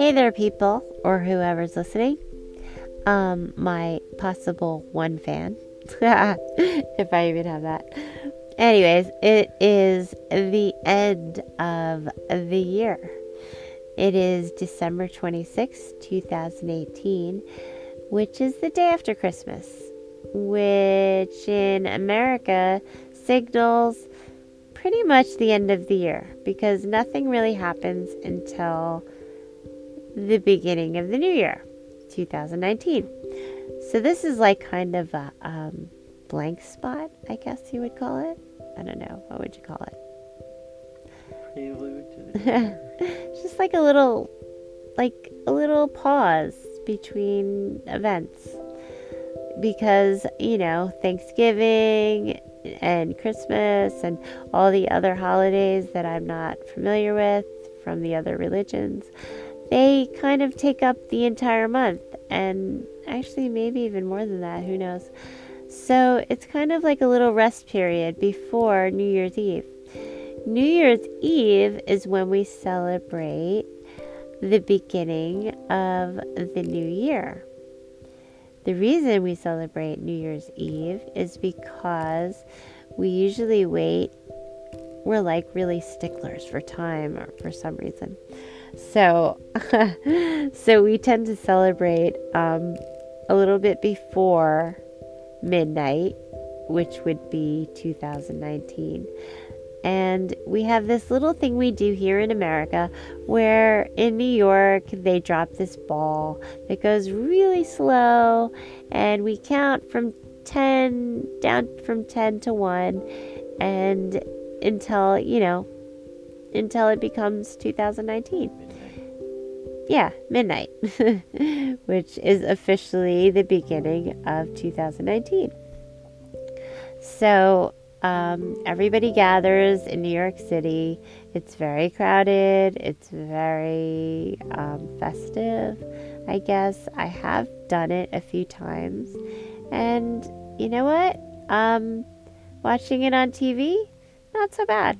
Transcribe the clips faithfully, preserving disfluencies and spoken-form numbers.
Hey there, people, or whoever's listening. Um, my possible one fan, if I even have that. Anyways, it is the end of the year. It is December twenty-sixth, twenty eighteen, which is the day after Christmas, which in America signals pretty much the end of the year because nothing really happens until the beginning of the new year, two thousand nineteen. So this is like kind of a um, blank spot, I guess you would call it. I don't know. What would you call it? Prelude to the year. Just like a little, like a little pause between events. Because, you know, Thanksgiving and Christmas and all the other holidays that I'm not familiar with from the other religions, they kind of take up the entire month, and actually maybe even more than that, who knows. So it's kind of like a little rest period before New Year's Eve. New Year's Eve is when we celebrate the beginning of the new year. The reason we celebrate New Year's Eve is because we usually wait. We're like really sticklers for time or for some reason. So, so we tend to celebrate um, a little bit before midnight, which would be two thousand nineteen. And we have this little thing we do here in America where in New York they drop this ball that goes really slow, and we count from ten, down from ten to one, and until, you know, until it becomes two thousand nineteen. Yeah, midnight, which is officially the beginning of two thousand nineteen. So um, everybody gathers in New York City. It's very crowded. It's very um, festive, I guess. I have done it a few times. And you know what? Um, watching it on T V, not so bad.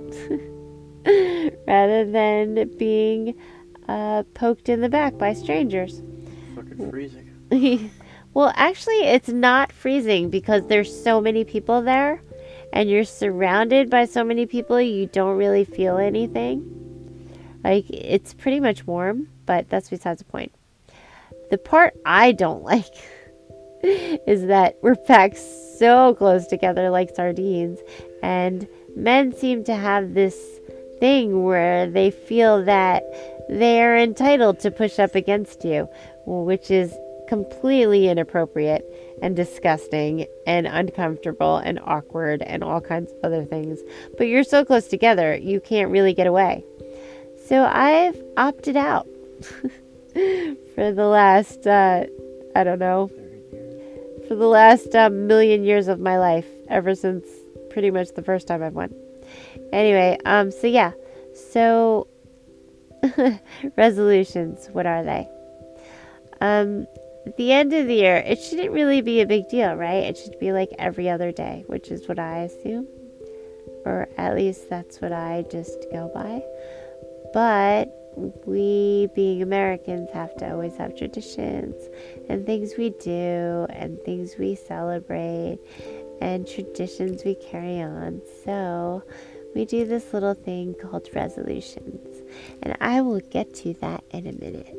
Rather than being uh, poked in the back by strangers. Fucking freezing. Well, actually, it's not freezing because there's so many people there, and you're surrounded by so many people, you don't really feel anything. Like, it's pretty much warm, but that's besides the point. The part I don't like is that we're packed so close together like sardines, and men seem to have this thing where they feel that they are entitled to push up against you, which is completely inappropriate and disgusting and uncomfortable and awkward and all kinds of other things. But you're so close together, you can't really get away. So I've opted out for the last, uh, I don't know, for the last uh, million years of my life, ever since pretty much the first time I've went. Anyway, um, so yeah, so resolutions, what are they? Um, at the end of the year, it shouldn't really be a big deal, right? It should be like every other day, which is what I assume, or at least that's what I just go by. But we, being Americans, have to always have traditions and things we do and things we celebrate and traditions we carry on. So we do this little thing called resolutions, and I will get to that in a minute.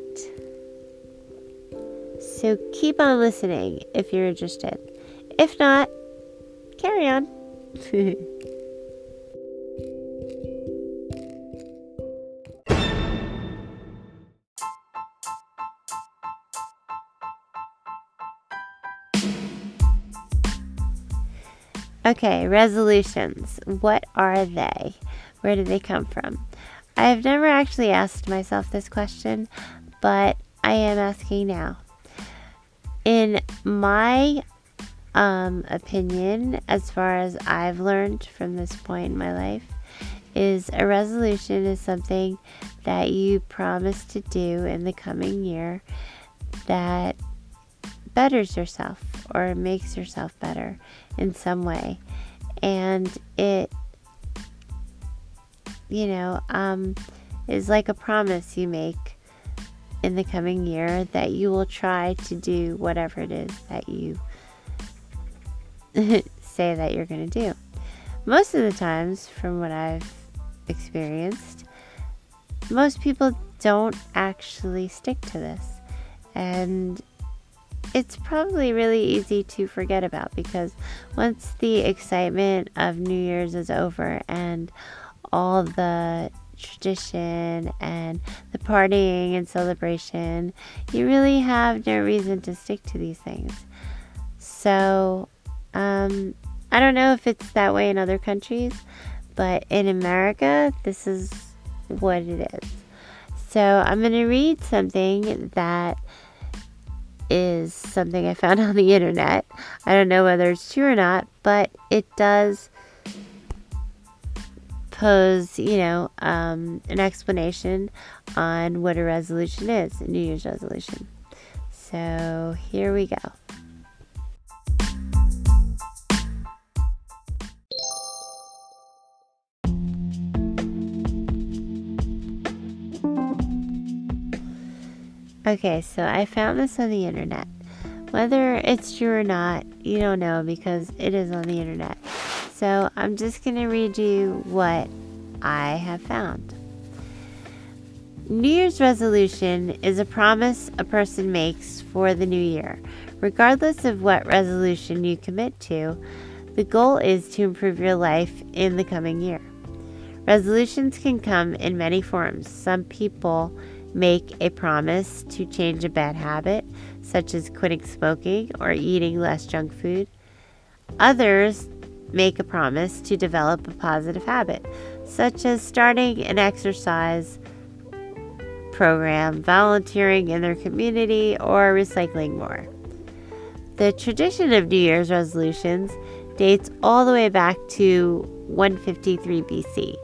So keep on listening if you're interested. If not, carry on. Okay, resolutions. What are they? Where do they come from? I have never actually asked myself this question, but I am asking now. In my um, opinion, as far as I've learned from this point in my life, is a resolution is something that you promise to do in the coming year that betters yourself or makes yourself better in some way. And it, you know, um, is like a promise you make in the coming year that you will try to do whatever it is that you say that you're going to do. Most of the times, from what I've experienced, most people don't actually stick to this. And it's probably really easy to forget about, because once the excitement of New Year's is over and all the tradition and the partying and celebration, you really have no reason to stick to these things. So, um, I don't know if it's that way in other countries, but in America, this is what it is. So I'm going to read something that is something I found on the internet. I don't know whether it's true or not, but it does pose, you know, um, an explanation on what a resolution is, a New Year's resolution. So here we go. Okay, so I found this on the internet. Whether it's true or not, you don't know, because it is on the internet. So I'm just going to read you what I have found. New Year's resolution is a promise a person makes for the new year. Regardless of what resolution you commit to, the goal is to improve your life in the coming year. Resolutions can come in many forms. Some people make a promise to change a bad habit, such as quitting smoking or eating less junk food. Others make a promise to develop a positive habit, such as starting an exercise program, volunteering in their community, or recycling more. The tradition of New Year's resolutions dates all the way back to one fifty-three B C.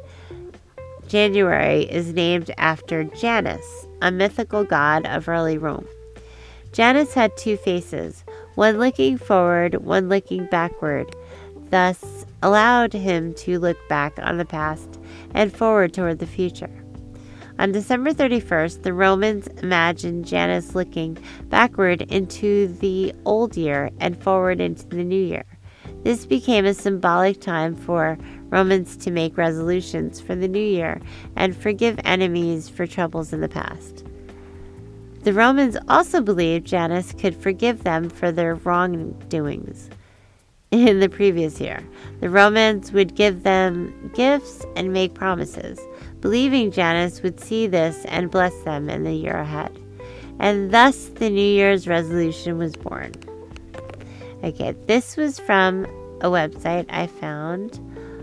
January is named after Janus, a mythical god of early Rome. Janus had two faces, one looking forward, one looking backward, thus allowed him to look back on the past and forward toward the future. On December thirty-first, the Romans imagined Janus looking backward into the old year and forward into the new year. This became a symbolic time for Romans to make resolutions for the new year and forgive enemies for troubles in the past. The Romans also believed Janus could forgive them for their wrongdoings in the previous year. The Romans would give them gifts and make promises, believing Janus would see this and bless them in the year ahead. And thus the New Year's resolution was born. Okay, this was from a website I found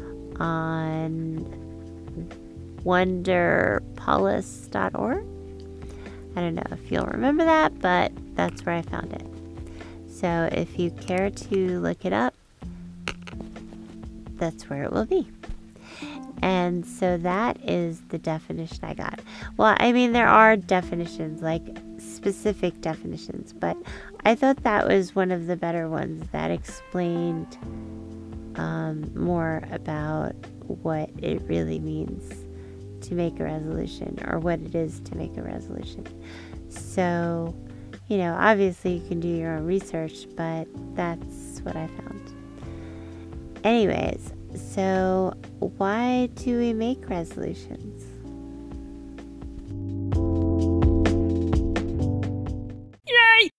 on wonderpolis dot org. I don't know if you'll remember that, but that's where I found it. So if you care to look it up, that's where it will be. And so that is the definition I got. Well, I mean, there are definitions, like specific definitions, but I thought that was one of the better ones that explained um, more about what it really means to make a resolution, or what it is to make a resolution. So, you know, obviously you can do your own research, but that's what I found. Anyways, so why do we make resolutions? Yay!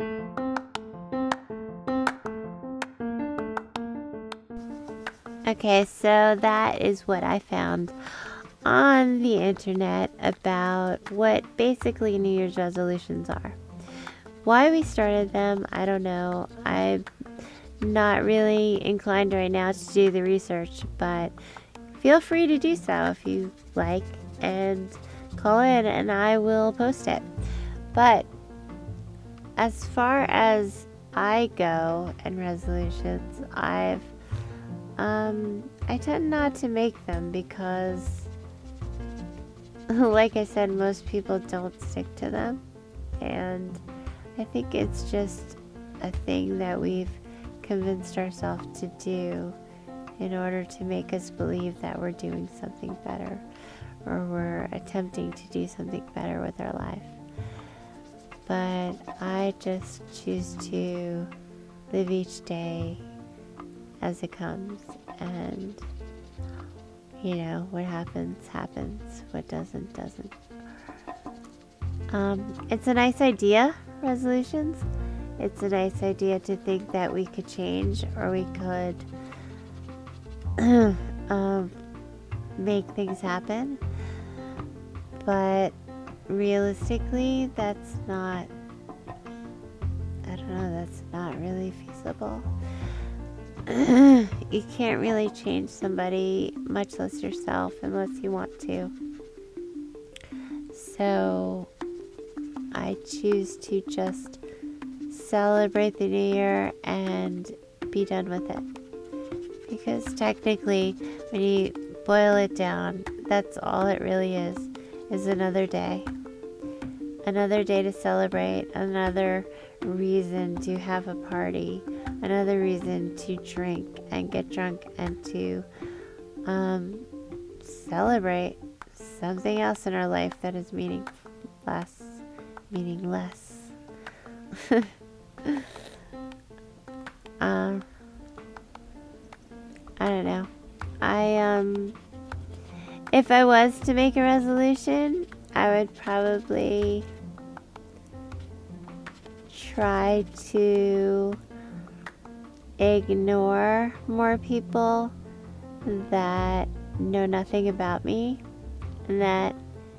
Okay, so that is what I found on the internet about what basically New Year's resolutions are. Why we started them, I don't know. I'm not really inclined right now to do the research, but feel free to do so if you like, and call in and I will post it. But as far as I go and resolutions, I've um I tend not to make them because, like I said, most people don't stick to them, and I think it's just a thing that we've convinced ourselves to do in order to make us believe that we're doing something better, or we're attempting to do something better with our life. but I just choose to live each day as it comes, and you know, what happens, happens. What doesn't, doesn't. Um, it's a nice idea, resolutions. It's a nice idea to think that we could change, or we could um, make things happen. But realistically, that's not, I don't know, that's not really feasible. You can't really change somebody, much less yourself, unless you want to. So I choose to just celebrate the new year and be done with it. Because technically, when you boil it down, that's all it really is, is another day. Another day to celebrate, another reason to have a party, another reason to drink and get drunk and to um, celebrate something else in our life that is meaningless. Meaningless. um, I don't know. I um, if I was to make a resolution, I would probably try to ignore more people that know nothing about me and that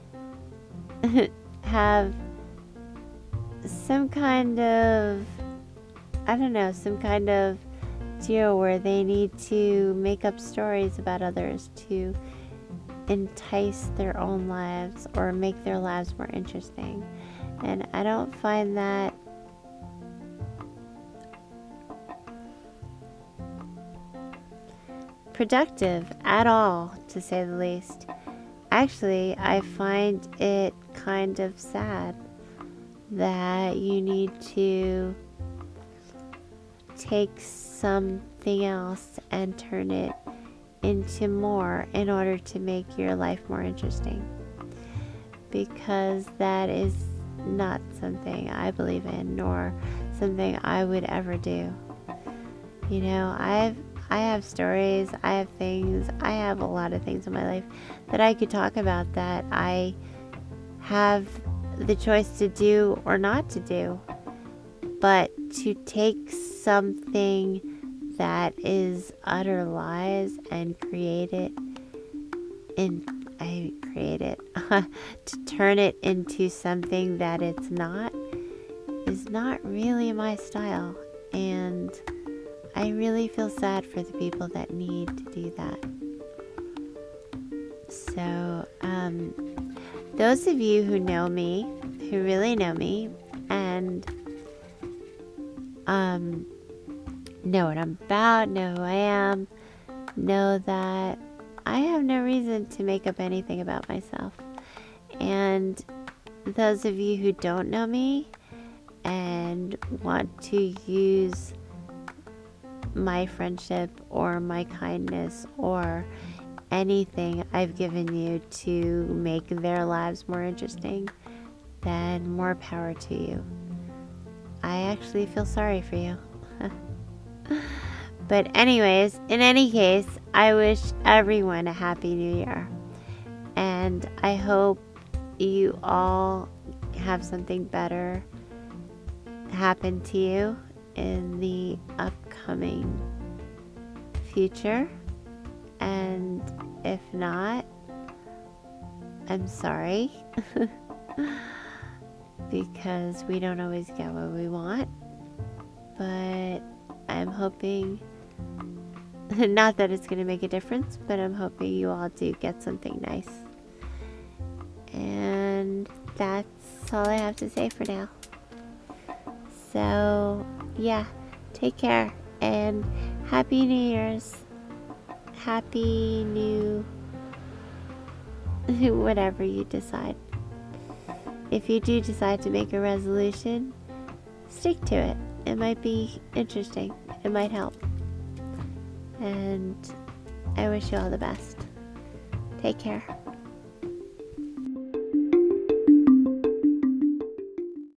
have some kind of, I don't know, some kind of deal where they need to make up stories about others to entice their own lives or make their lives more interesting. And I don't find that productive at all, to say the least. Actually, I find it kind of sad that you need to take something else and turn it into more in order to make your life more interesting, because that is not something I believe in, nor something I would ever do. You know, I've I have stories, I have things, I have a lot of things in my life that I could talk about that I have the choice to do or not to do. But to take something that is utter lies and create it in, I create it, to turn it into something that it's not, is not really my style. And I really feel sad for the people that need to do that. So, um, those of you who know me, who really know me, and um, know what I'm about, know who I am, know that I have no reason to make up anything about myself. And those of you who don't know me and want to use my friendship or my kindness or anything I've given you to make their lives more interesting, then more power to you. I actually feel sorry for you. But anyways, in any case, I wish everyone a happy new year. And I hope you all have something better happen to you in the upcoming future. And if not, I'm sorry. Because we don't always get what we want. But I'm hoping, not that it's going to make a difference, but I'm hoping you all do get something nice. And that's all I have to say for now. So, yeah, take care and Happy New Year's. Happy New whatever you decide. If you do decide to make a resolution, stick to it. It might be interesting. It might help. And I wish you all the best. Take care.